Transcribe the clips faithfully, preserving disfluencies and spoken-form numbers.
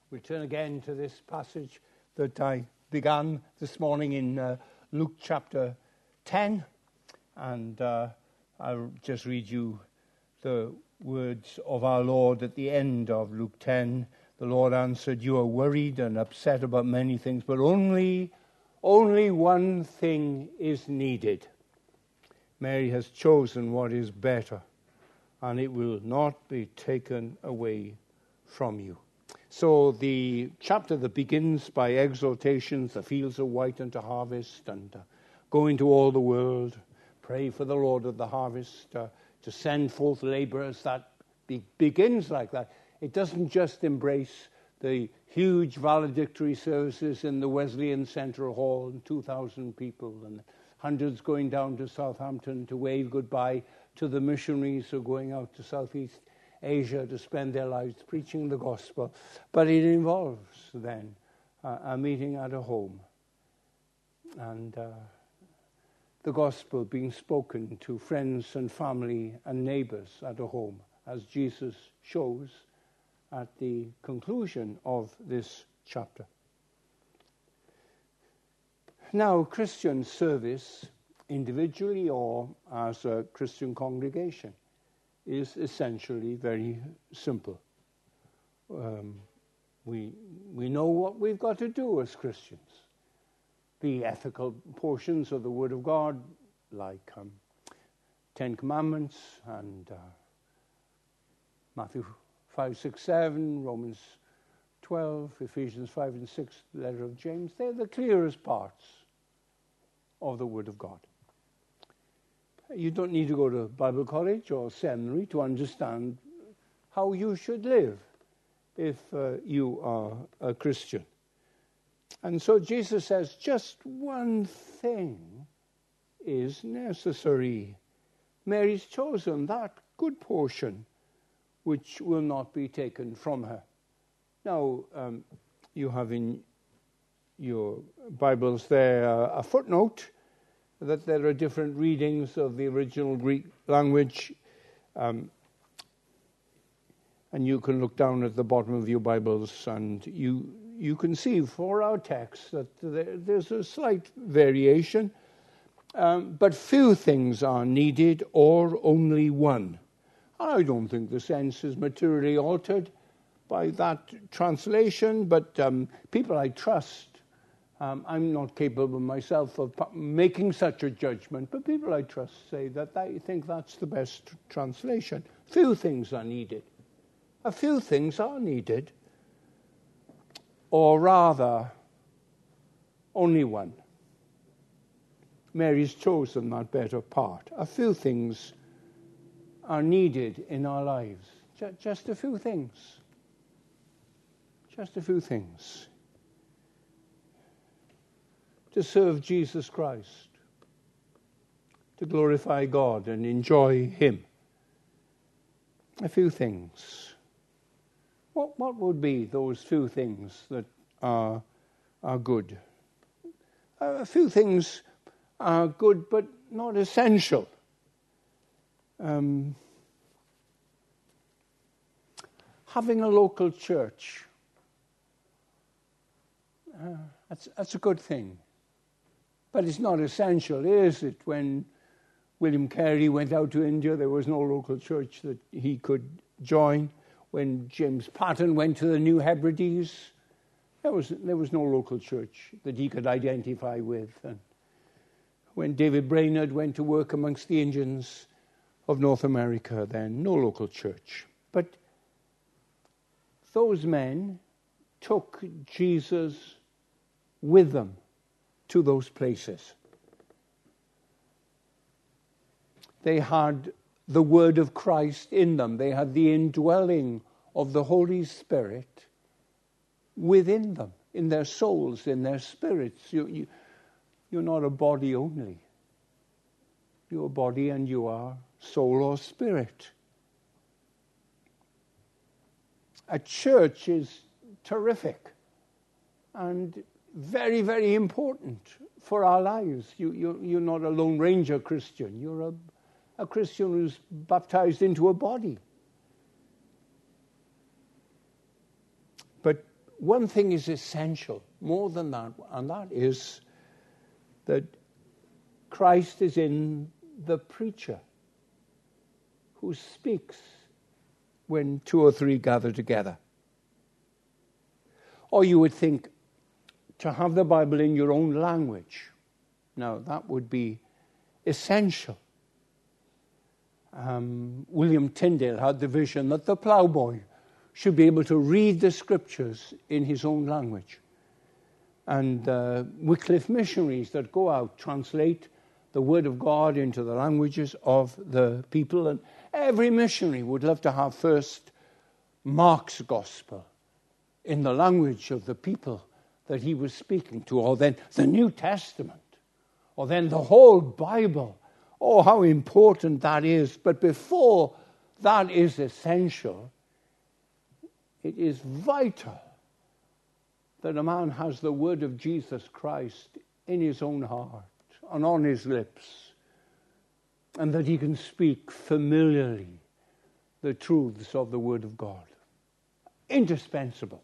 We turn again to this passage that I began this morning in uh, Luke chapter ten, and uh, I'll just read you the words of our Lord at the end of Luke ten. The Lord answered, "You are worried and upset about many things, but only, only one thing is needed. Mary has chosen what is better, and it will not be taken away from you." So the chapter that begins by exhortations, the fields are white unto harvest, and uh, go into all the world, pray for the Lord of the harvest uh, to send forth laborers, that be- begins like that. It doesn't just embrace the huge valedictory services in the Wesleyan Central Hall, and two thousand people, and hundreds going down to Southampton to wave goodbye to the missionaries who are going out to Southeast Asia to spend their lives preaching the gospel. But it involves then uh, a meeting at a home, and uh, the gospel being spoken to friends and family and neighbors at a home, as Jesus shows at the conclusion of this chapter. Now, Christian service, individually or as a Christian congregation, is essentially very simple. Um, we we know what we've got to do as Christians. The ethical portions of the Word of God, like um, Ten Commandments and uh, Matthew five, six, seven, Romans twelve, Ephesians five and six, the letter of James, they're the clearest parts of the Word of God. You don't need to go to Bible college or seminary to understand how you should live if uh, you are a Christian. And so Jesus says just one thing is necessary. Mary's chosen that good portion which will not be taken from her. Now, um, you have in your Bibles there uh, a footnote that there are different readings of the original Greek language. Um, and you can look down at the bottom of your Bibles and you you can see for our text that there, there's a slight variation. Um, but few things are needed, or only one. I don't think the sense is materially altered by that translation, but um, people I trust, Um, I'm not capable myself of making such a judgment, but people I trust say that they think that's the best translation. Few things are needed. A few things are needed, or rather, only one. Mary's chosen that better part. A few things are needed in our lives. Just a few things. Just a few things. To serve Jesus Christ, to glorify God and enjoy Him. A few things. What what would be those few things that are are good? A few things are good, but not essential. Um, having a local church, uh, that's that's a good thing. But it's not essential, is it? When William Carey went out to India, there was no local church that he could join. When James Patton went to the New Hebrides, there was there was no local church that he could identify with. And when David Brainerd went to work amongst the Indians of North America, then no local church. But those men took Jesus with them to those places. They had the word of Christ in them. They had the indwelling of the Holy Spirit within them, in their souls, in their spirits. You, you, you're not a body only. You're a body and you are soul or spirit. A church is terrific and very, very important for our lives. You, you, you're not a Lone Ranger Christian. You're a, a Christian who's baptized into a body. But one thing is essential, more than that, and that is that Christ is in the preacher who speaks when two or three gather together. Or you would think to have the Bible in your own language. Now, that would be essential. Um, William Tyndale had the vision that the ploughboy should be able to read the scriptures in his own language. And uh, Wycliffe missionaries that go out translate the word of God into the languages of the people. And every missionary would love to have first Mark's gospel in the language of the people that he was speaking to, or then the New Testament, or then the whole Bible. Oh, how important that is. But before that is essential, it is vital that a man has the word of Jesus Christ in his own heart and on his lips, and that he can speak familiarly the truths of the word of God. Indispensable.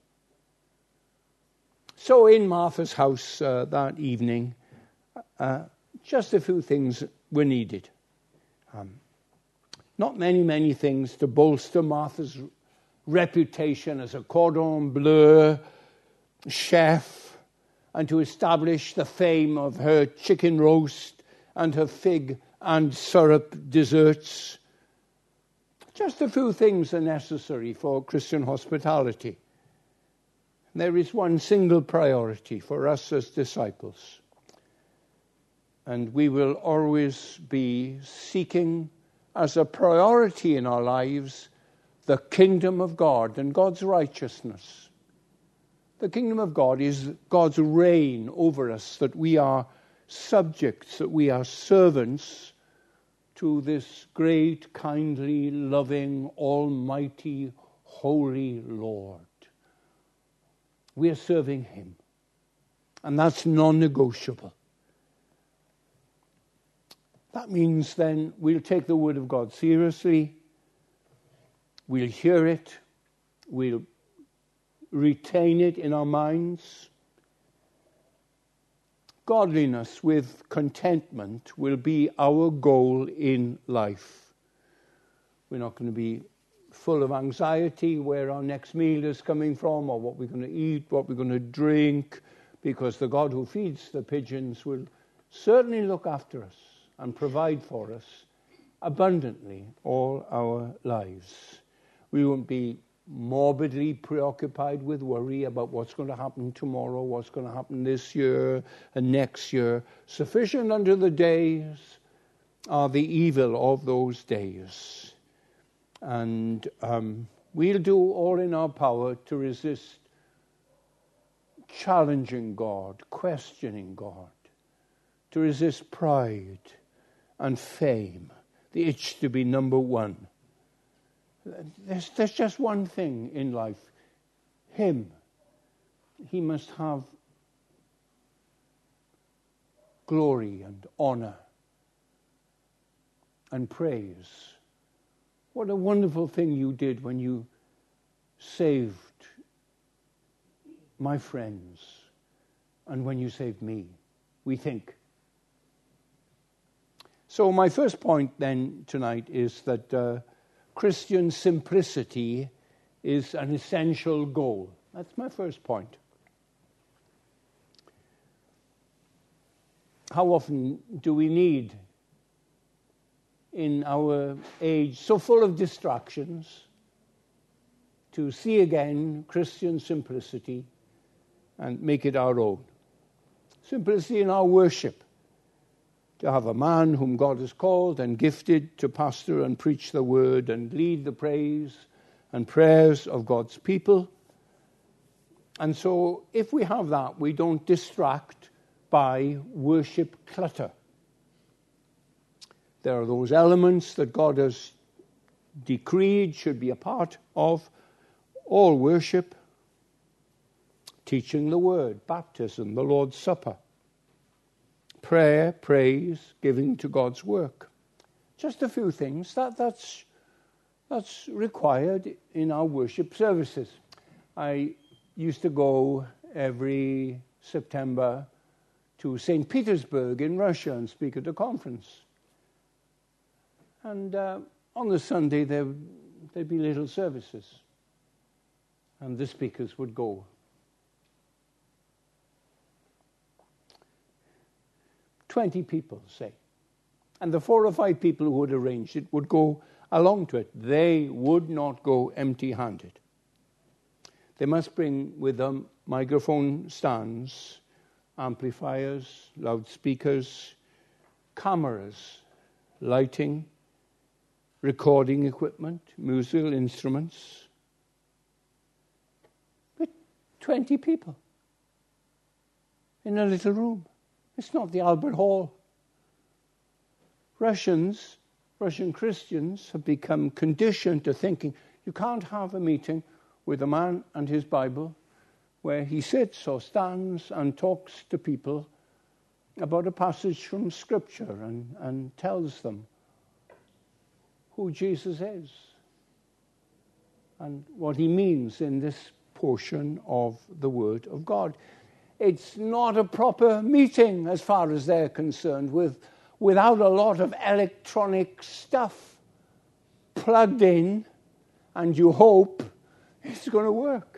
So in Martha's house uh, that evening, uh, just a few things were needed. Um, not many, many things to bolster Martha's reputation as a cordon bleu chef and to establish the fame of her chicken roast and her fig and syrup desserts. Just a few things are necessary for Christian hospitality. There is one single priority for us as disciples. And we will always be seeking as a priority in our lives the kingdom of God and God's righteousness. The kingdom of God is God's reign over us, that we are subjects, that we are servants to this great, kindly, loving, almighty, holy Lord. We are serving him. And that's non-negotiable. That means then we'll take the word of God seriously. We'll hear it. We'll retain it in our minds. Godliness with contentment will be our goal in life. We're not going to be full of anxiety where our next meal is coming from, or what we're going to eat, what we're going to drink, because the God who feeds the pigeons will certainly look after us and provide for us abundantly all our lives. We won't be morbidly preoccupied with worry about what's going to happen tomorrow, what's going to happen this year and next year. Sufficient unto the days are the evil of those days. And um, we'll do all in our power to resist challenging God, questioning God, to resist pride and fame, the itch to be number one. There's, there's just one thing in life. Him. He must have glory and honor and praise. What a wonderful thing you did when you saved my friends and when you saved me, we think. So my first point then tonight is that uh, Christian simplicity is an essential goal. That's my first point. How often do we need, in our age so full of distractions, to see again Christian simplicity and make it our own? Simplicity in our worship. To have a man whom God has called and gifted to pastor and preach the word and lead the praise and prayers of God's people. And so if we have that, we don't distract by worship clutter. There are those elements that God has decreed should be a part of all worship. Teaching the word, baptism, the Lord's Supper. Prayer, praise, giving to God's work. Just a few things. That, that's, that's required in our worship services. I used to go every September to Saint Petersburg in Russia and speak at a conference. And uh, on the Sunday, there, there'd be little services. And the speakers would go. Twenty people, say. And the four or five people who had arranged it would go along to it. They would not go empty-handed. They must bring with them microphone stands, amplifiers, loudspeakers, cameras, lighting, recording equipment, musical instruments. But twenty people in a little room. It's not the Albert Hall. Russians, Russian Christians have become conditioned to thinking you can't have a meeting with a man and his Bible where he sits or stands and talks to people about a passage from Scripture and, and tells them who Jesus is and what he means in this portion of the Word of God. It's not a proper meeting as far as they're concerned, with without a lot of electronic stuff plugged in, and you hope it's going to work.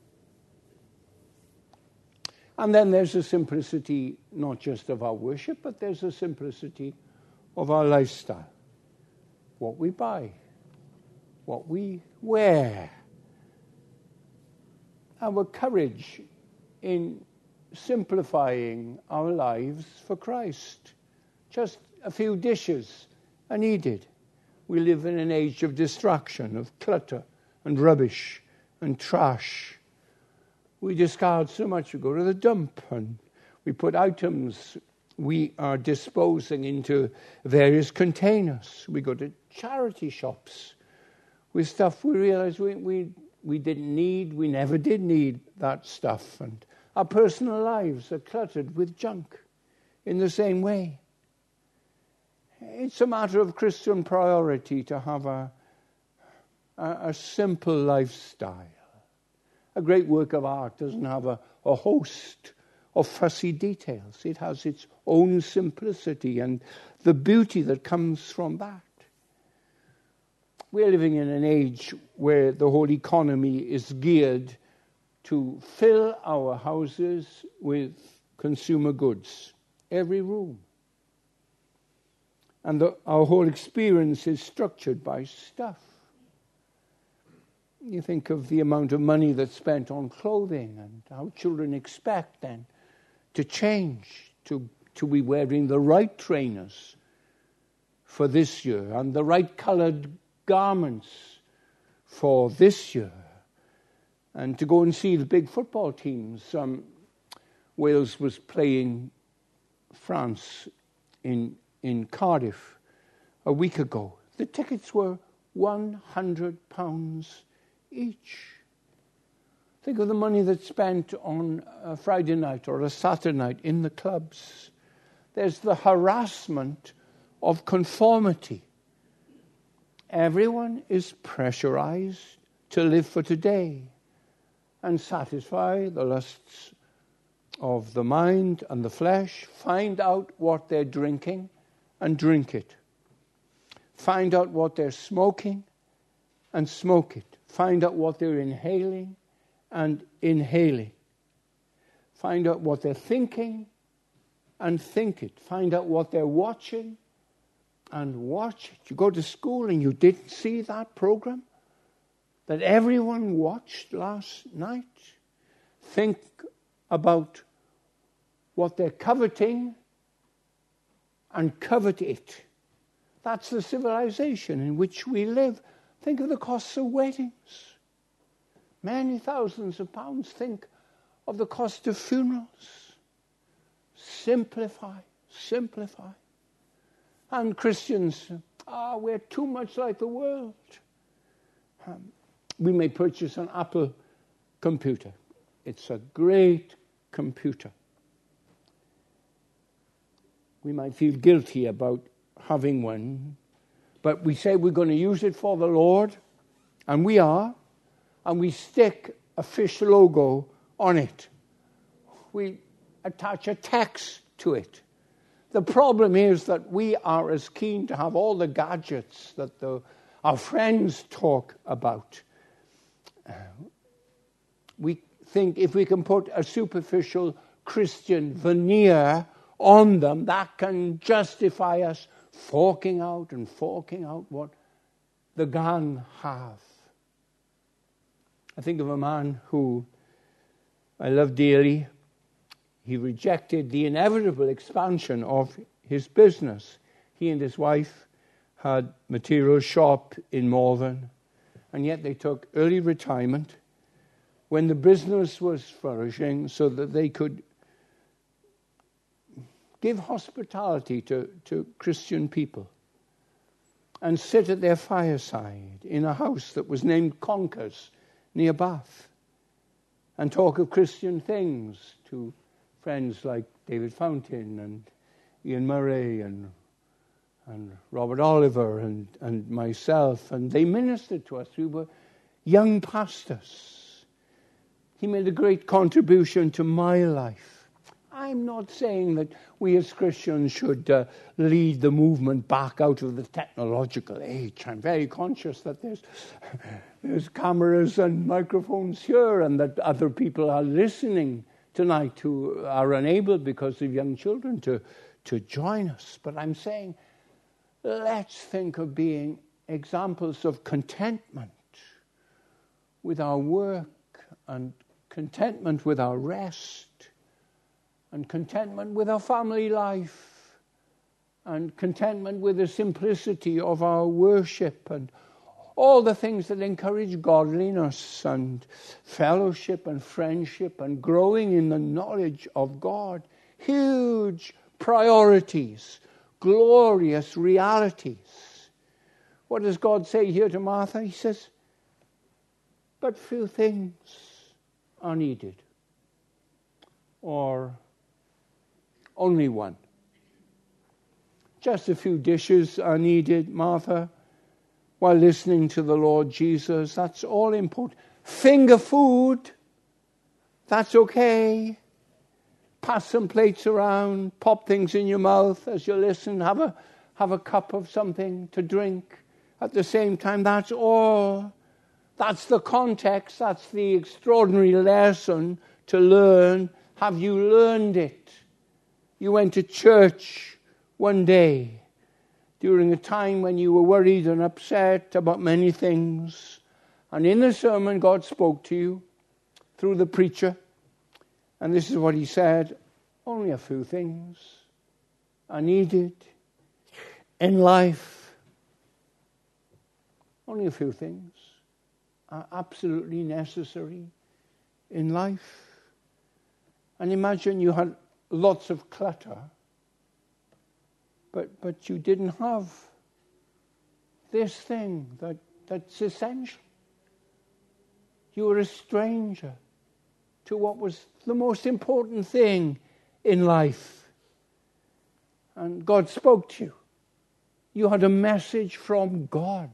And then there's a simplicity not just of our worship, but there's a simplicity of our lifestyle. What we buy, what we wear, our courage in simplifying our lives for Christ. Just a few dishes are needed. We live in an age of distraction, of clutter and rubbish and trash. We discard so much. We go to the dump and we put items we are disposing into various containers. We go to charity shops with stuff we realize we, we, we didn't need. We never did need that stuff. And our personal lives are cluttered with junk in the same way. It's a matter of Christian priority to have a, a, a simple lifestyle. A great work of art doesn't have a, a host of fussy details. It has its own simplicity and the beauty that comes from that. We're living in an age where the whole economy is geared to fill our houses with consumer goods, every room. And the, our whole experience is structured by stuff. You think of the amount of money that's spent on clothing and how children expect then to change, to, to be wearing the right trainers for this year and the right coloured garments for this year. And to go and see the big football teams. Um, Wales was playing France in in Cardiff a week ago. The tickets were one hundred pounds each. Think of the money that's spent on a Friday night or a Saturday night in the clubs. There's the harassment of conformity. Everyone is pressurized to live for today and satisfy the lusts of the mind and the flesh, find out what they're drinking and drink it. Find out what they're smoking and smoke it. Find out what they're inhaling and inhaling. Find out what they're thinking and think it. Find out what they're watching and watch it. You go to school and you didn't see that program that everyone watched last night. Think about what they're coveting and covet it. That's the civilization in which we live. Think of the costs of weddings. Many thousands of pounds. Think of the cost of funerals. Simplify, simplify. And Christians, ah, we're too much like the world. Um, we may purchase an Apple computer. It's a great computer. We might feel guilty about having one, but we say we're going to use it for the Lord, and we are, and we stick a fish logo on it. We attach a text to it. The problem is that we are as keen to have all the gadgets that the, our friends talk about. Uh, we think if we can put a superficial Christian veneer on them, that can justify us forking out and forking out what the gang have. I think of a man who I love dearly. He rejected the inevitable expansion of his business. He and his wife had a material shop in Malvern, and yet they took early retirement when the business was flourishing so that they could give hospitality to, to Christian people and sit at their fireside in a house that was named Conkers near Bath and talk of Christian things to friends like David Fountain and Ian Murray and and Robert Oliver and, and myself, and they ministered to us. We were young pastors. He made a great contribution to my life. I'm not saying that we as Christians should uh, lead the movement back out of the technological age. I'm very conscious that there's there's cameras and microphones here and that other people are listening tonight who are unable because of young children to, to join us. But I'm saying, let's think of being examples of contentment with our work and contentment with our rest and contentment with our family life and contentment with the simplicity of our worship and all the things that encourage godliness and fellowship and friendship and growing in the knowledge of God. Huge priorities, glorious realities. What does God say here to Martha? He says, but few things are needed. Or only one. Just a few dishes are needed, Martha, while listening to the Lord Jesus. That's all important. Finger food, that's okay. Pass some plates around, pop things in your mouth as you listen, have a have a cup of something to drink at the same time. That's all. That's the context, that's the extraordinary lesson to learn. Have you learned it? You went to church one day during a time when you were worried and upset about many things. And in the sermon, God spoke to you through the preacher. And this is what he said: only a few things are needed in life. Only a few things are absolutely necessary in life. And imagine you had lots of clutter, but but you didn't have this thing that, that's essential. You were a stranger to what was the most important thing in life. And God spoke to you. You had a message from God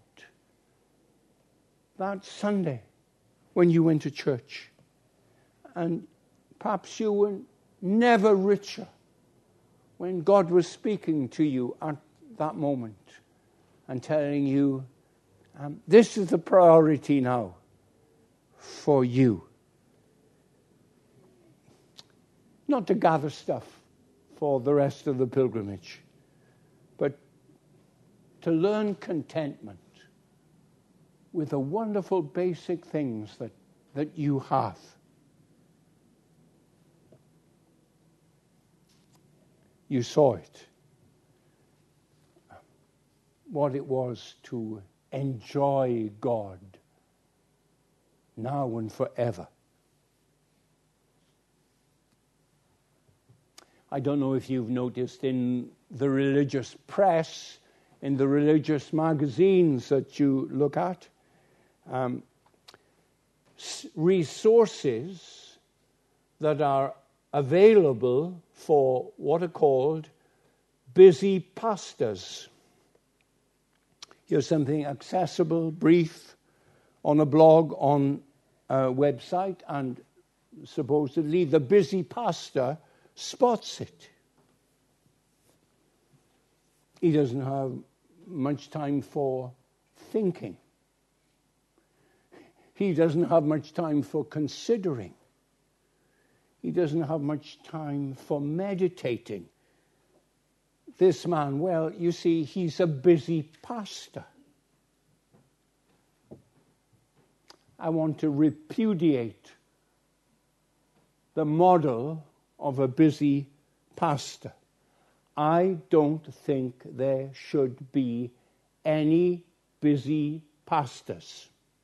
that Sunday when you went to church. And perhaps you were never richer when God was speaking to you at that moment and telling you, um, this is the priority now for you. Not to gather stuff for the rest of the pilgrimage, but to learn contentment with the wonderful basic things that, that you have. You saw it. What it was to enjoy God now and forever. I don't know if you've noticed in the religious press, in the religious magazines that you look at, um, resources that are available for what are called busy pastors. Here's something accessible, brief, on a blog on uh, website, and supposedly the busy pastor spots it. He doesn't have much time for thinking. He doesn't have much time for considering. He doesn't have much time for meditating. This man, well, you see, he's a busy pastor. I want to repudiate the model of a busy pastor. I don't think there should be any busy pastors.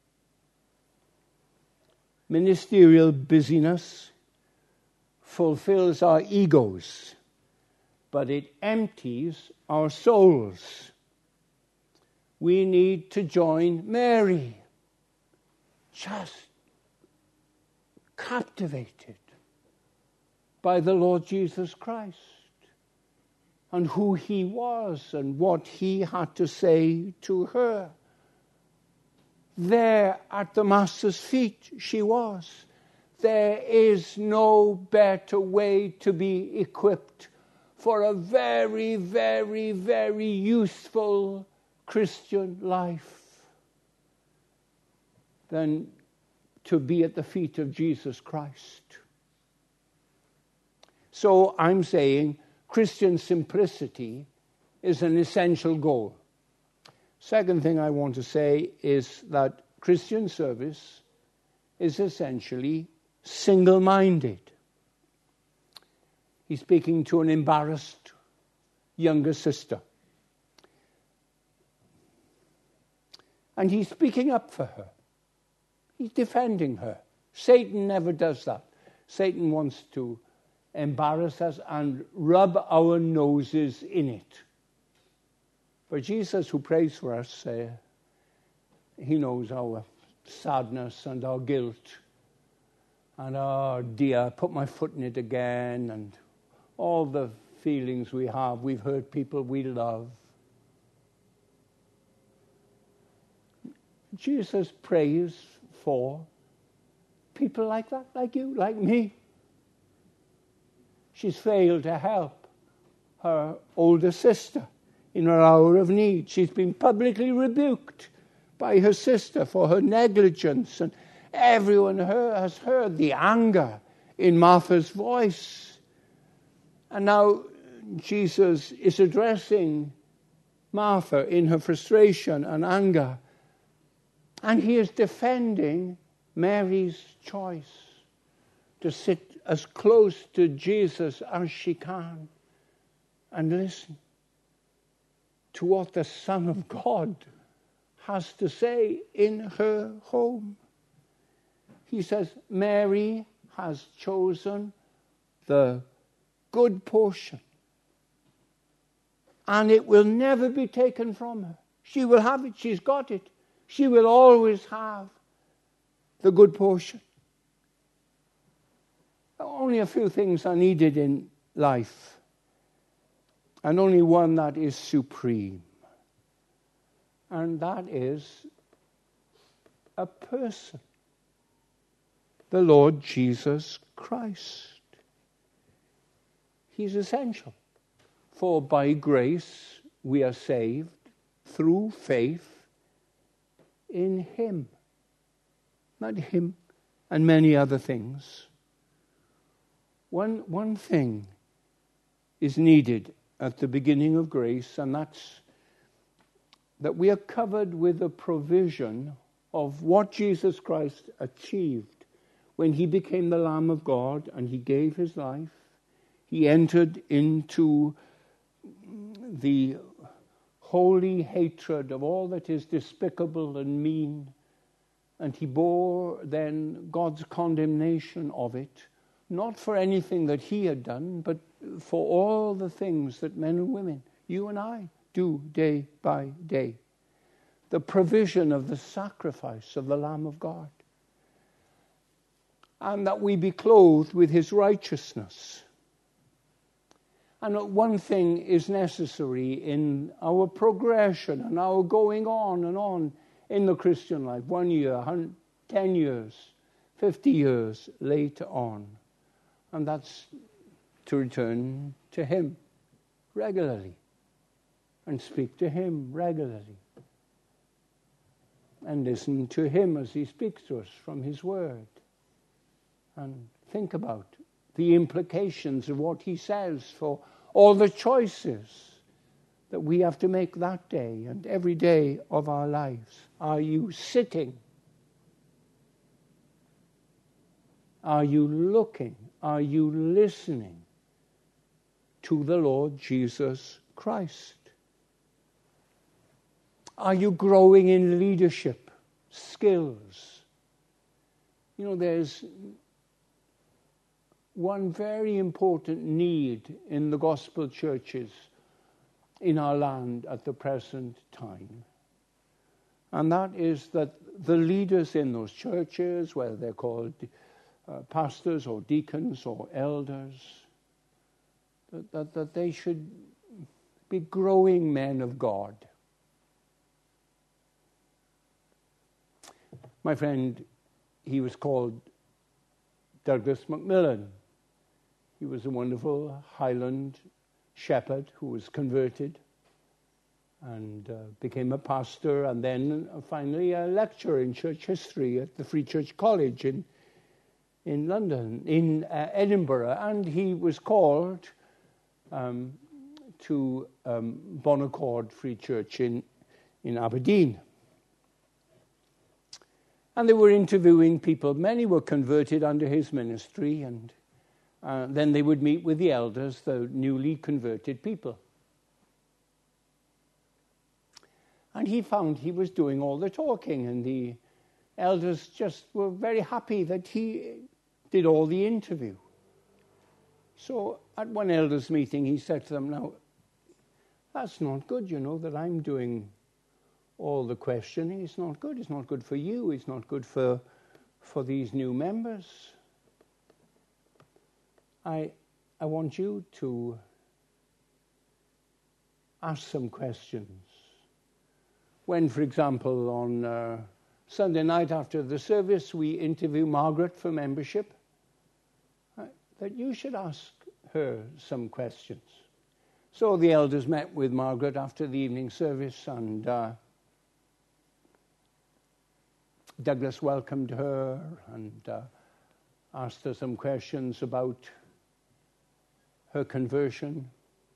Ministerial busyness fulfills our egos, but it empties our souls. We need to join Mary, just captivated by the Lord Jesus Christ and who he was and what he had to say to her. There at the Master's feet she was. There is no better way to be equipped for a very, very, very useful Christian life than to be at the feet of Jesus Christ. So I'm saying Christian simplicity is an essential goal. Second thing I want to say is that Christian service is essentially single-minded. He's speaking to an embarrassed younger sister. And he's speaking up for her. He's defending her. Satan never does that. Satan wants to embarrass us and rub our noses in it. But Jesus, who prays for us, uh, he knows our sadness and our guilt. And, oh dear, I put my foot in it again. And all the feelings we have. We've hurt people we love. Jesus prays for people like that, like you, like me. She's failed to help her older sister in her hour of need. She's been publicly rebuked by her sister for her negligence, and everyone heard, has heard the anger in Martha's voice. And now Jesus is addressing Martha in her frustration and anger, and he is defending Mary's choice to sit as close to Jesus as she can and listen to what the Son of God has to say in her home. He says, Mary has chosen the good portion, and it will never be taken from her. She will have it. She's got it. She will always have the good portion. Only a few things are needed in life, and only one that is supreme, and that is a person, the Lord Jesus Christ. He's essential, for by grace we are saved through faith in him, not him and many other things. One, one thing is needed at the beginning of grace, and that's that we are covered with the provision of what Jesus Christ achieved when he became the Lamb of God and he gave his life. He entered into the holy hatred of all that is despicable and mean, and he bore then God's condemnation of it. Not for anything that he had done, but for all the things that men and women, you and I, do day by day. The provision of the sacrifice of the Lamb of God. And that we be clothed with his righteousness. And that one thing is necessary in our progression and our going on and on in the Christian life. One year, ten years, fifty years later on. And that's to return to him regularly and speak to him regularly and listen to him as he speaks to us from his word and think about the implications of what he says for all the choices that we have to make that day and every day of our lives. Are you sitting? Are you looking? Are you listening to the Lord Jesus Christ? Are you growing in leadership skills? You know, there's one very important need in the gospel churches in our land at the present time. And that is that the leaders in those churches, whether they're called uh, pastors or deacons or elders, that, that, that they should be growing men of God. My friend, he was called Douglas Macmillan. He was a wonderful Highland shepherd who was converted and uh, became a pastor and then uh, finally a lecturer in church history at the Free Church College in in London, in uh, Edinburgh. And he was called um, to um, Bon Accord Free Church in, in Aberdeen. And they were interviewing people. Many were converted under his ministry, and uh, then they would meet with the elders, the newly converted people. And he found he was doing all the talking, and the elders just were very happy that he did all the interview. So at one elders' meeting, he said to them, now, that's not good, you know, that I'm doing all the questioning. It's not good. It's not good for you. It's not good for for these new members. I I want you to ask some questions. When, for example, on uh, Sunday night after the service, we interview Margaret for membership, uh, that you should ask her some questions. So the elders met with Margaret after the evening service, and uh, Douglas welcomed her and uh, asked her some questions about her conversion.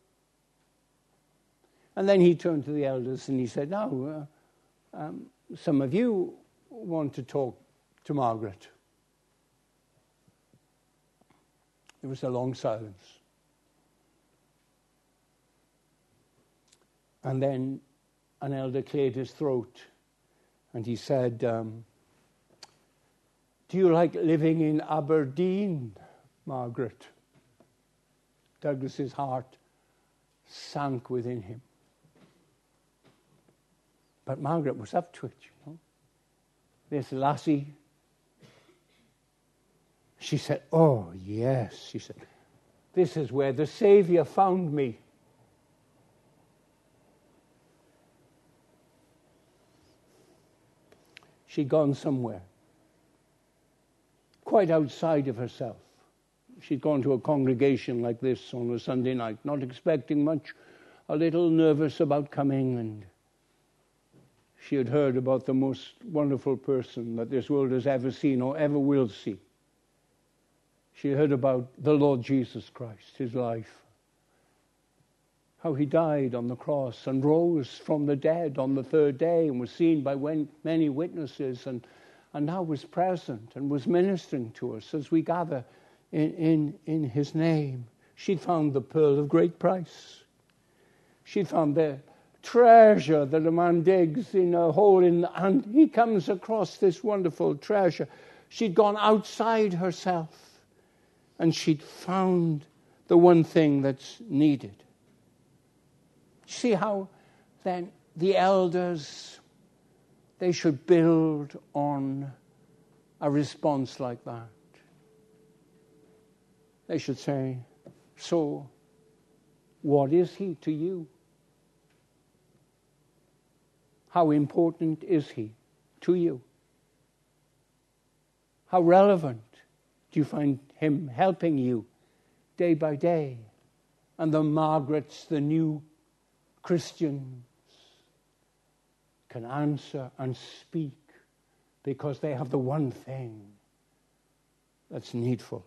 And then he turned to the elders and he said, now, uh, um, some of you want to talk to Margaret. There was a long silence. And then an elder cleared his throat and he said, um, do you like living in Aberdeen, Margaret? Douglas's heart sank within him. But Margaret was up to it, you know. This lassie, she said, oh, yes, she said, this is where the Saviour found me. She'd gone somewhere, quite outside of herself. She'd gone to a congregation like this on a Sunday night, not expecting much, a little nervous about coming, and she had heard about the most wonderful person that this world has ever seen or ever will see. She heard about the Lord Jesus Christ, his life, how he died on the cross and rose from the dead on the third day and was seen by many witnesses, and, and now was present and was ministering to us as we gather in, in, in his name. She'd found the pearl of great price. She'd found the treasure that a man digs in a hole in the, and he comes across this wonderful treasure. She'd gone outside herself and she'd found the one thing that's needed. See how then the elders, they should build on a response like that. They should say, so what is he to you? How important is he to you? How relevant do you find him helping you day by day? And the Margarets, the new Christians, can answer and speak because they have the one thing that's needful.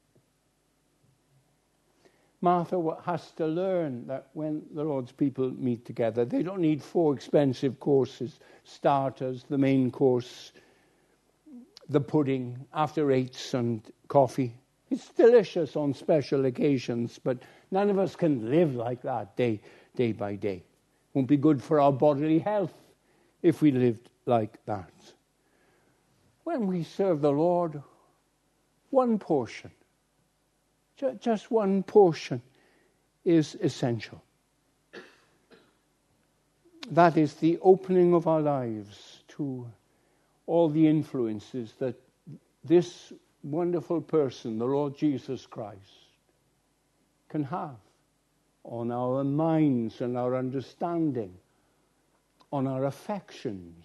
Martha has to learn that when the Lord's people meet together, they don't need four expensive courses, starters, the main course, the pudding, after eights and coffee. It's delicious on special occasions, but none of us can live like that day, day by day. Won't be good for our bodily health if we lived like that. When we serve the Lord, one portion, just one portion is essential. That is the opening of our lives to all the influences that this wonderful person, the Lord Jesus Christ, can have on our minds and our understanding, on our affections,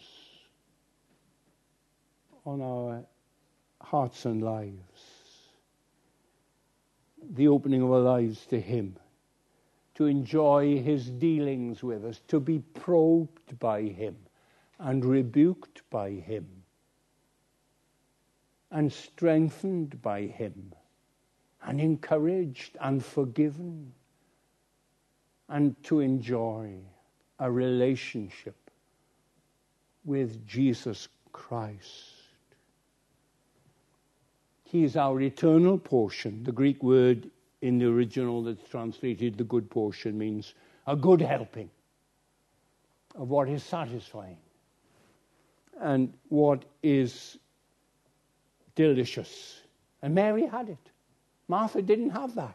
on our hearts and lives. The opening of our lives to him, to enjoy his dealings with us, to be probed by him and rebuked by him and strengthened by him and encouraged and forgiven, and to enjoy a relationship with Jesus Christ. He is our eternal portion. The Greek word in the original that's translated the good portion means a good helping of what is satisfying and what is delicious. And Mary had it. Martha didn't have that.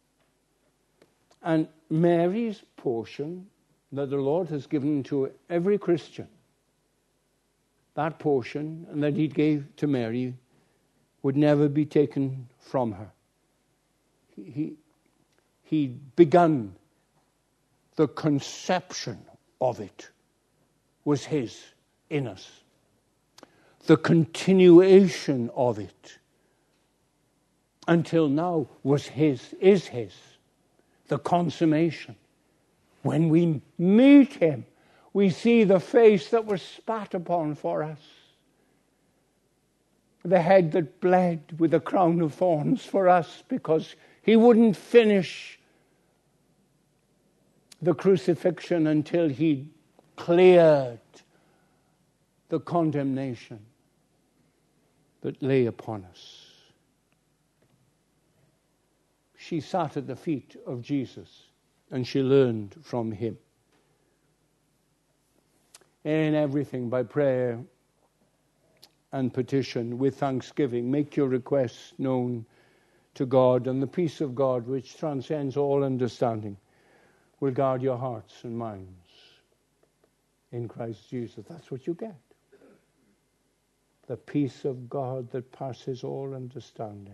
And Mary's portion that the Lord has given to every Christian, that portion and that he gave to Mary, would never be taken from her. He, he begun the conception of it was his in us. The continuation of it until now was his, is his. The consummation. When we meet him, we see the face that was spat upon for us. The head that bled with a crown of thorns for us because he wouldn't finish the crucifixion until he cleared the condemnation that lay upon us. She sat at the feet of Jesus and she learned from him. In everything, by prayer and petition with thanksgiving, make your requests known to God, and the peace of God, which transcends all understanding, will guard your hearts and minds in Christ Jesus. That's what you get. The peace of God that passes all understanding.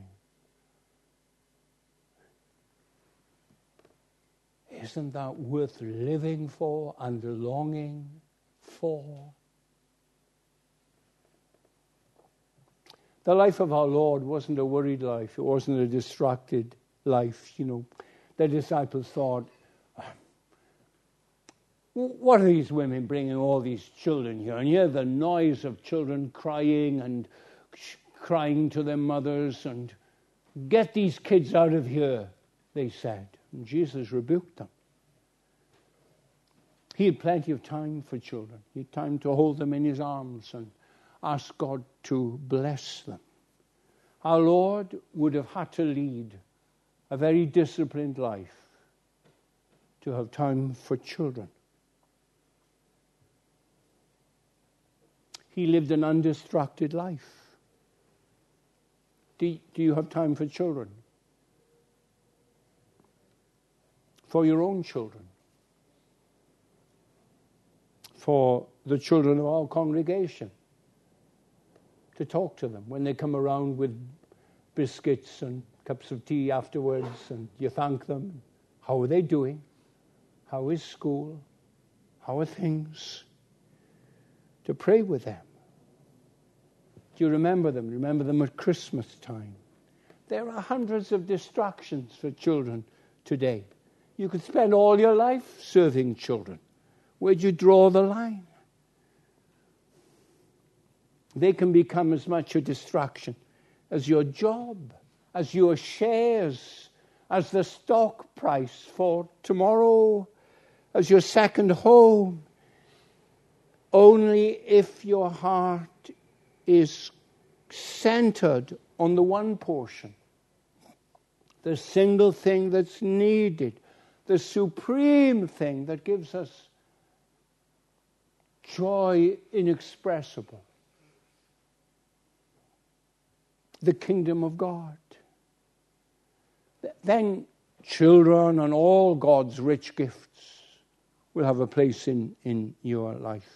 Isn't that worth living for and longing for? The life of our Lord wasn't a worried life. It wasn't a distracted life. You know, the disciples thought, what are these women bringing all these children here? And hear the noise of children crying and crying to their mothers, and get these kids out of here, they said. And Jesus rebuked them. He had plenty of time for children. He had time to hold them in his arms and ask God to bless them. Our Lord would have had to lead a very disciplined life to have time for children. He lived an undistracted life. Do, do you have time for children? For your own children? For the children of our congregation? To talk to them when they come around with biscuits and cups of tea afterwards, and you thank them. How are they doing? How is school? How are things? To pray with them. Do you remember them? Remember them at Christmas time? There are hundreds of distractions for children today. You could spend all your life serving children. Where do you draw the line? They can become as much a distraction as your job, as your shares, as the stock price for tomorrow, as your second home. Only if your heart is centered on the one portion, the single thing that's needed, the supreme thing that gives us joy inexpressible, the kingdom of God. Then children and all God's rich gifts will have a place in, in your life.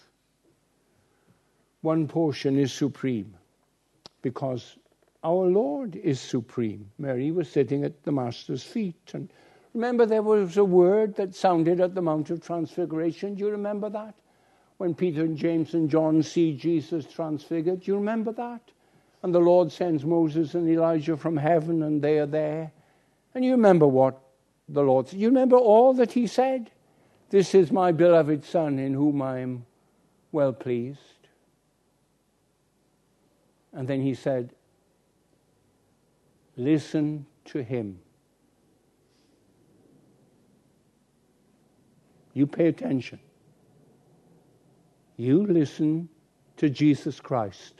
One portion is supreme because our Lord is supreme. Mary was sitting at the Master's feet. And remember, there was a word that sounded at the Mount of Transfiguration. Do you remember that? When Peter and James and John see Jesus transfigured. Do you remember that? And the Lord sends Moses and Elijah from heaven, and they are there. And you remember what the Lord said. You remember all that he said? This is my beloved Son in whom I am well pleased. And then he said, listen to him. You pay attention. You listen to Jesus Christ.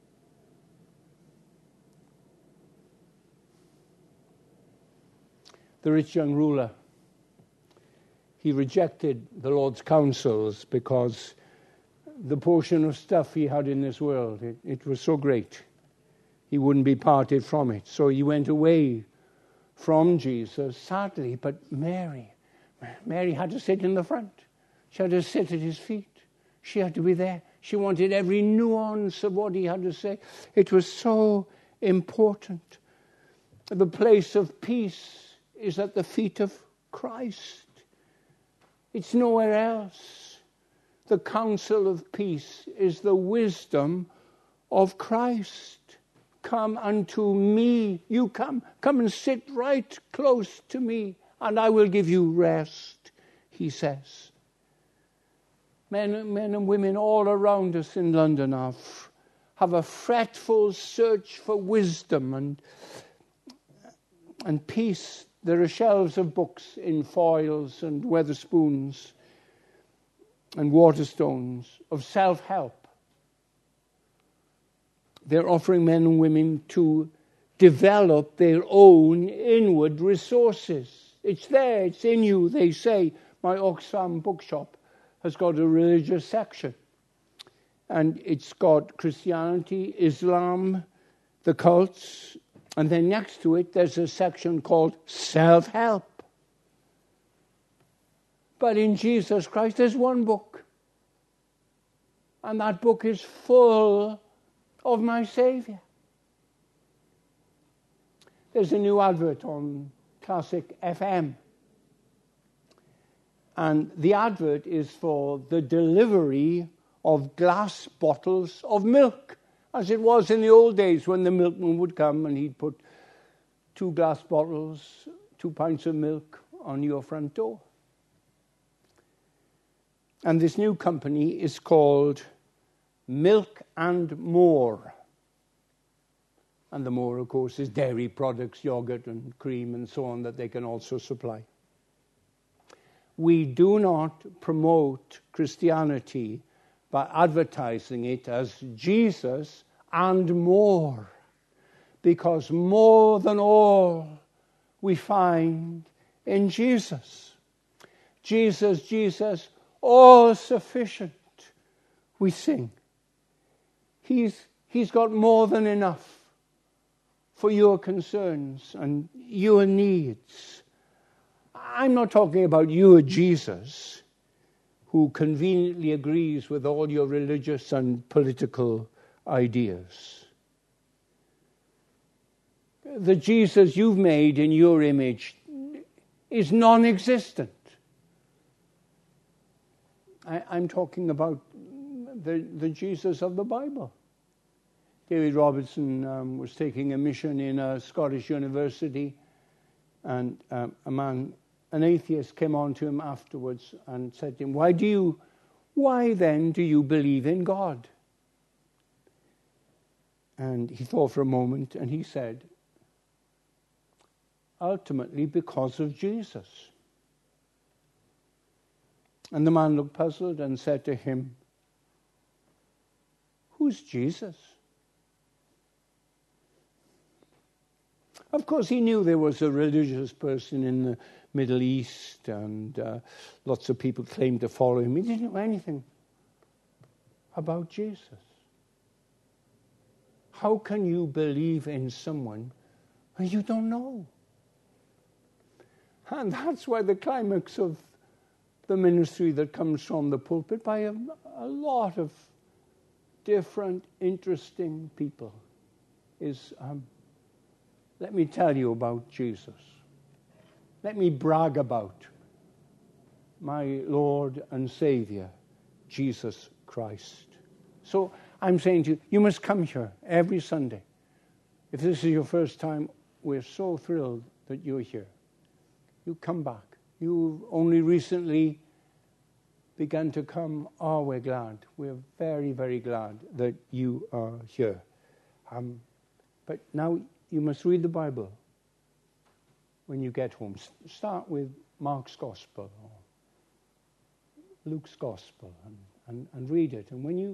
The rich young ruler, he rejected the Lord's counsels because the portion of stuff he had in this world, it, it was so great. He wouldn't be parted from it. So he went away from Jesus, sadly. But Mary, Mary had to sit in the front. She had to sit at his feet. She had to be there. She wanted every nuance of what he had to say. It was so important. The place of peace is at the feet of Christ. It's nowhere else. The counsel of peace is the wisdom of Christ. Come unto me. You come. Come and sit right close to me, and I will give you rest, he says. Men, men and women all around us in London have, have a fretful search for wisdom and, and peace. There are shelves of books in foils and Wetherspoons and Waterstones of self-help. They're offering men and women to develop their own inward resources. It's there, it's in you, they say. My Oxfam bookshop has got a religious section. And it's got Christianity, Islam, the cults, and then next to it there's a section called self-help. But in Jesus Christ there's one book. And that book is full of my Savior. There's a new advert on Classic F M. And the advert is for the delivery of glass bottles of milk, as it was in the old days when the milkman would come and he'd put two glass bottles, two pints of milk on your front door. And this new company is called Milk and More. And the more, of course, is dairy products, yogurt and cream and so on that they can also supply. We do not promote Christianity by advertising it as Jesus and more, because more than all we find in Jesus. Jesus, Jesus, all sufficient, we sing. He's, he's got more than enough for your concerns and your needs. I'm not talking about your Jesus, who conveniently agrees with all your religious and political ideas. The Jesus you've made in your image is non-existent. I, I'm talking about the, the Jesus of the Bible. David Robertson um, was taking a mission in a Scottish university, and um, a man, an atheist, came on to him afterwards and said to him, why do you, why then do you believe in God? And he thought for a moment, and he said, ultimately because of Jesus. And the man looked puzzled and said to him, who's Jesus? Of course, he knew there was a religious person in the Middle East, and uh, lots of people claimed to follow him. He didn't know anything about Jesus. How can you believe in someone who you don't know? And that's why the climax of the ministry that comes from the pulpit by a, a lot of different, interesting people is, um, let me tell you about Jesus. Let me brag about my Lord and Savior, Jesus Christ. So I'm saying to you, you must come here every Sunday. If this is your first time, we're so thrilled that you're here. You come back. You've only recently begun to come. Oh, we're glad. We're very, very glad that you are here. Um, but now you must read the Bible when you get home. S- start with Mark's Gospel or Luke's Gospel and, and, and read it. And when you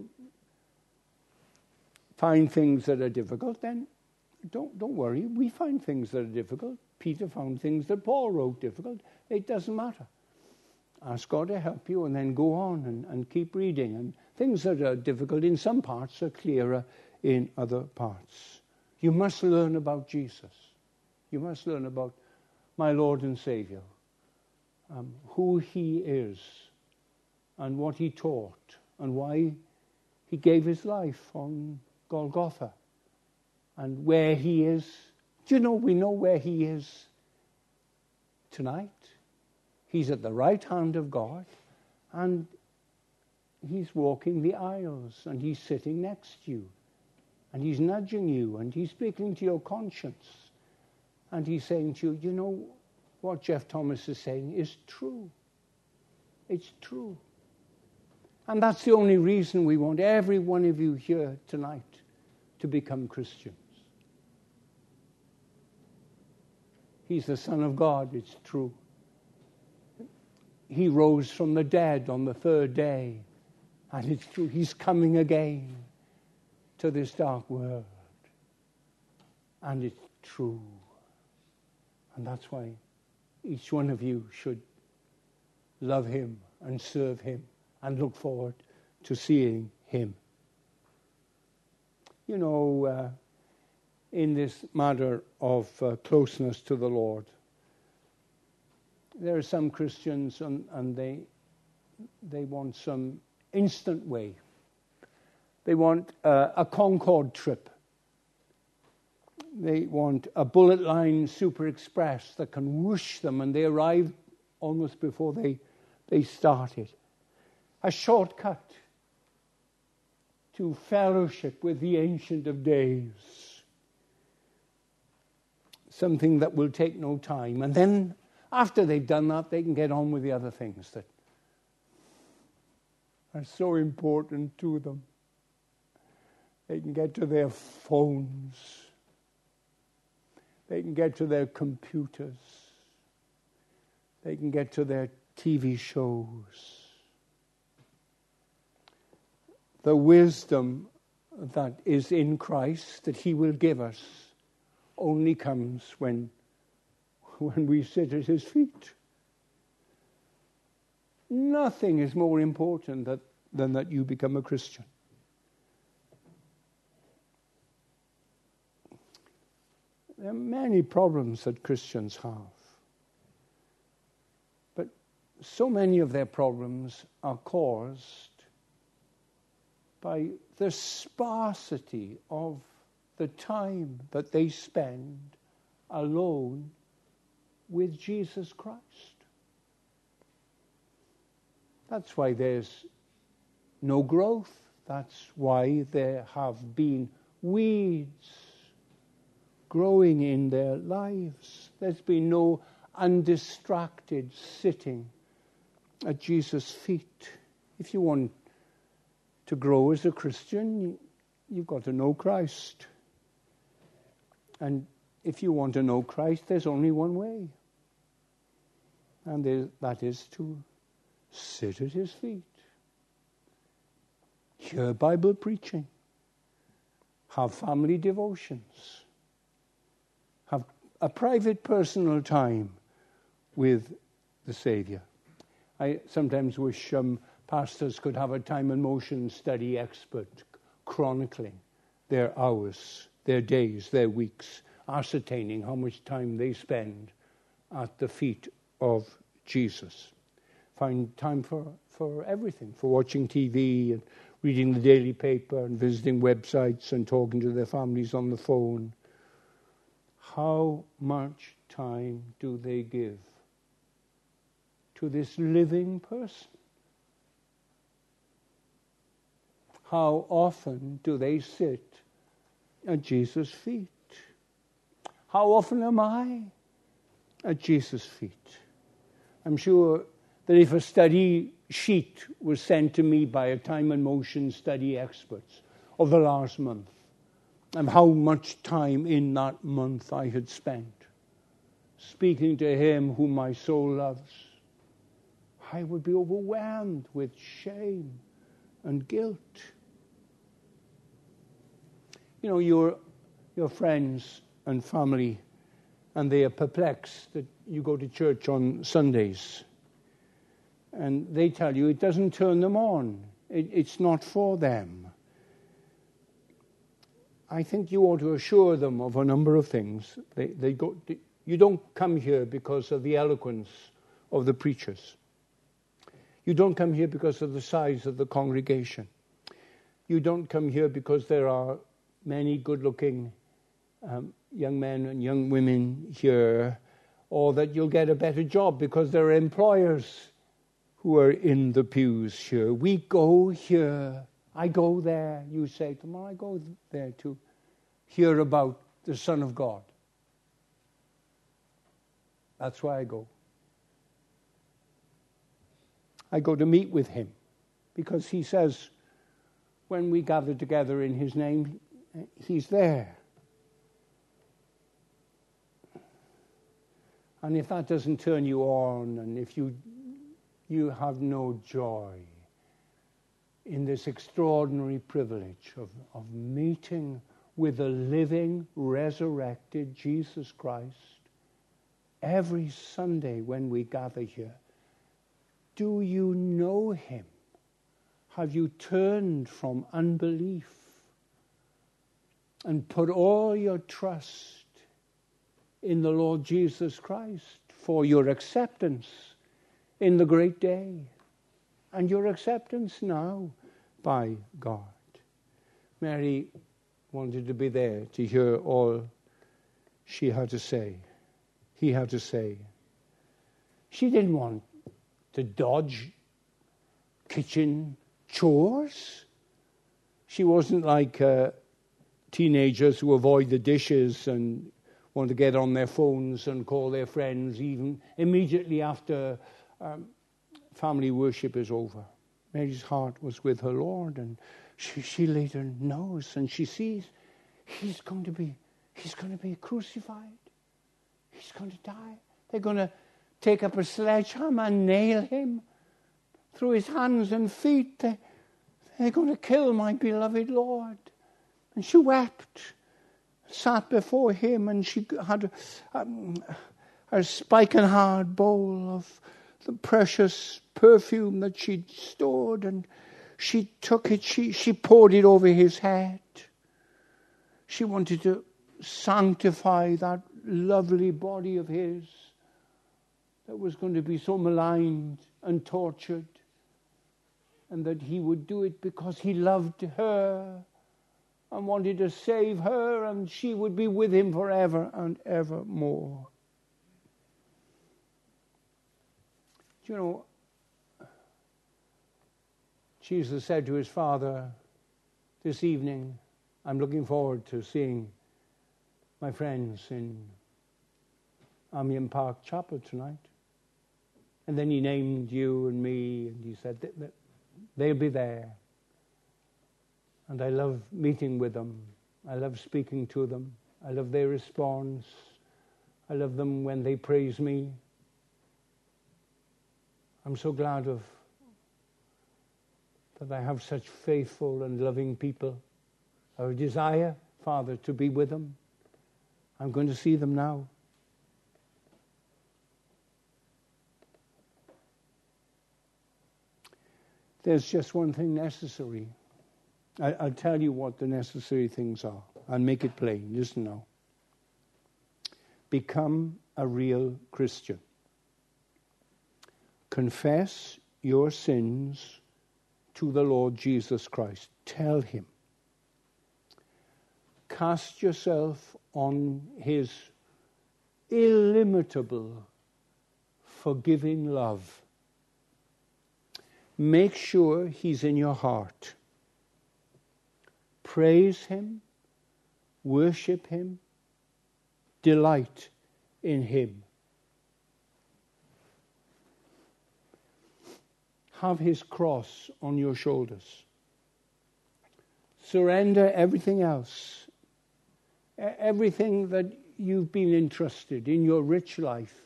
find things that are difficult, then don't don't worry. We find things that are difficult. Peter found things that Paul wrote difficult. It doesn't matter. Ask God to help you and then go on and, and keep reading. And things that are difficult in some parts are clearer in other parts. You must learn about Jesus. You must learn about my Lord and Savior, um, who he is and what he taught and why he gave his life on Golgotha and where he is. Do you know, we know where he is tonight? He's at the right hand of God, and he's walking the aisles, and he's sitting next to you, and he's nudging you, and he's speaking to your conscience, and he's saying to you, you know, what Jeff Thomas is saying is true. It's true. And that's the only reason we want every one of you here tonight to become Christians. He's the Son of God, it's true. He rose from the dead on the third day, and it's true. He's coming again to this dark world, and it's true. And that's why each one of you should love him and serve him and look forward to seeing him. You know, uh, in this matter of uh, closeness to the Lord, there are some Christians, and, and they they want some instant way. They want uh, a Concorde trip. They want a bullet line super express that can whoosh them, and they arrive almost before they they started. A shortcut to fellowship with the Ancient of Days. Something that will take no time. And then after they've done that, they can get on with the other things that are so important to them. They can get to their phones. They can get to their computers. They can get to their T V shows. The wisdom that is in Christ, that he will give us, only comes when when we sit at his feet. Nothing is more important that, than that you become a Christian. There are many problems that Christians have. But so many of their problems are caused by the sparsity of the time that they spend alone with Jesus Christ. That's why there's no growth. That's why there have been weeds growing in their lives. There's been no undistracted sitting at Jesus' feet. If you want to grow as a Christian, you've got to know Christ. And if you want to know Christ, there's only one way. And there, that is to sit at his feet. Hear Bible preaching. Have family devotions. Have a private personal time with the Savior. I sometimes wish um, pastors could have a time and motion study expert chronicling their hours, their days, their weeks, ascertaining how much time they spend at the feet of Jesus. Find time for, for everything, for watching T V and reading the daily paper and visiting websites and talking to their families on the phone. How much time do they give to this living person? How often do they sit at Jesus' feet? How often am I at Jesus' feet? I'm sure that if a study sheet was sent to me by a time and motion study experts of the last month, and how much time in that month I had spent speaking to him whom my soul loves, I would be overwhelmed with shame and guilt. You know, your your friends and family, and they are perplexed that you go to church on Sundays. And they tell you it doesn't turn them on. It, it's not for them. I think you ought to assure them of a number of things. They, they go, you don't come here because of the eloquence of the preachers. You don't come here because of the size of the congregation. You don't come here because there are many good-looking um, young men and young women here, or that you'll get a better job because there are employers who are in the pews here. We go here. I go there. You say to them, I go there to hear about the Son of God. That's why I go. I go to meet with him because he says when we gather together in his name, he's there. And if that doesn't turn you on, and if you you have no joy in this extraordinary privilege of, of meeting with the living, resurrected Jesus Christ every Sunday when we gather here, do you know him? Have you turned from unbelief and put all your trust in the Lord Jesus Christ for your acceptance in the great day, and your acceptance now by God? Mary wanted to be there to hear all she had to say, he had to say. She didn't want to dodge kitchen chores. She wasn't like uh, teenagers who avoid the dishes and want to get on their phones and call their friends even immediately after Um, family worship is over. Mary's heart was with her Lord, and she, she later knows and she sees he's going to be he's going to be crucified. He's going to die. They're going to take up a sledgehammer and nail him through his hands and feet. They, they're going to kill my beloved Lord. And she wept, sat before him, and she had um, a spiking hard bowl of the precious perfume that she'd stored, and she took it, she, she poured it over his head. She wanted to sanctify that lovely body of his that was going to be so maligned and tortured, and that he would do it because he loved her and wanted to save her, and she would be with him forever and evermore. You know, Jesus said to his Father this evening I'm looking forward to seeing my friends in Amiens Park Chapel tonight. And then he named you and me, and he said that, that they'll be there. And I love meeting with them. I love speaking to them. I love their response. I love them when they praise me. I'm so glad of that I have such faithful and loving people. I have a desire, Father, to be with them. I'm going to see them now. There's just one thing necessary. I, I'll tell you what the necessary things are. I'll make it plain. Listen now. Become a real Christian. Confess your sins to the Lord Jesus Christ. Tell him. Cast yourself on his illimitable, forgiving love. Make sure he's in your heart. Praise him, worship him, delight in him. Have his cross on your shoulders. Surrender everything else, everything that you've been entrusted in your rich life.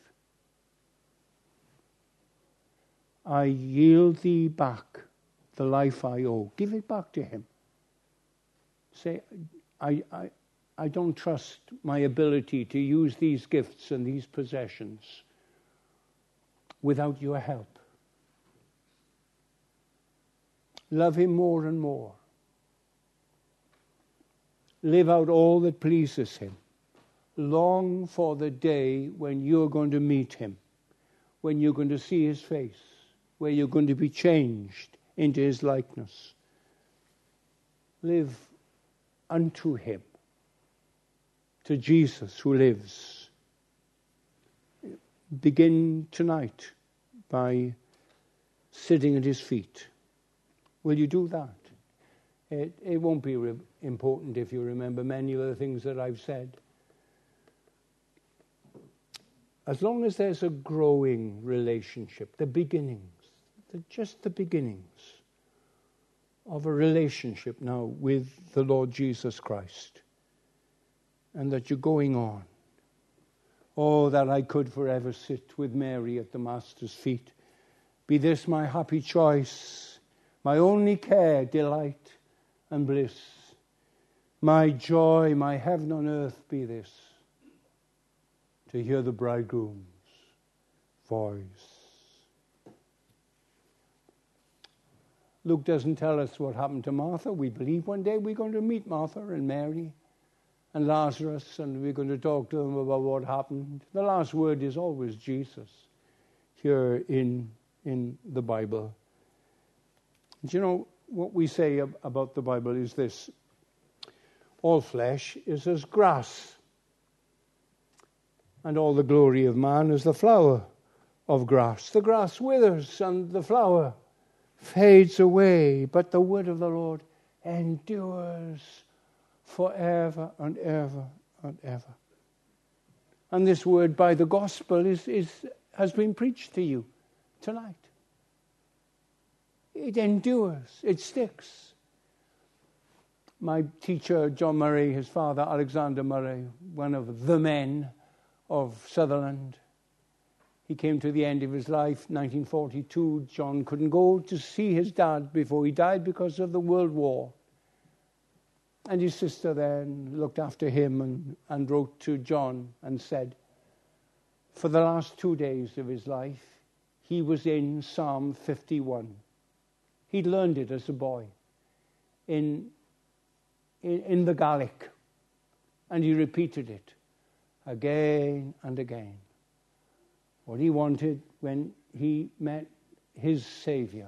I yield thee back the life I owe. Give it back to him. Say, I, I, I don't trust my ability to use these gifts and these possessions without your help. Love him more and more. Live out all that pleases him. Long for the day when you're going to meet him, when you're going to see his face, where you're going to be changed into his likeness. Live unto him, to Jesus who lives. Begin tonight by sitting at his feet. Will you do that? It, it won't be re- important if you remember many of the things that I've said. As long as there's a growing relationship, the beginnings, the, just the beginnings of a relationship now with the Lord Jesus Christ, and that you're going on. Oh, that I could forever sit with Mary at the Master's feet. Be this my happy choice, my only care, delight, and bliss. My joy, my heaven on earth be this, to hear the bridegroom's voice. Luke doesn't tell us what happened to Martha. We believe one day we're going to meet Martha and Mary and Lazarus, and we're going to talk to them about what happened. The last word is always Jesus here in, in the Bible. Do you know what we say ab- about the Bible is this? All flesh is as grass, and all the glory of man is the flower of grass. The grass withers and the flower fades away, but the word of the Lord endures forever and ever and ever. And this word by the gospel is, is has been preached to you tonight. It endures, it sticks. My teacher, John Murray, his father, Alexander Murray, one of the men of Sutherland, he came to the end of his life, nineteen forty-two. John couldn't go to see his dad before he died because of the World War. And his sister then looked after him and, and wrote to John and said, for the last two days of his life, he was in Psalm fifty-one. He'd learned it as a boy in, in, in the Gaelic, and he repeated it again and again. What he wanted when he met his Savior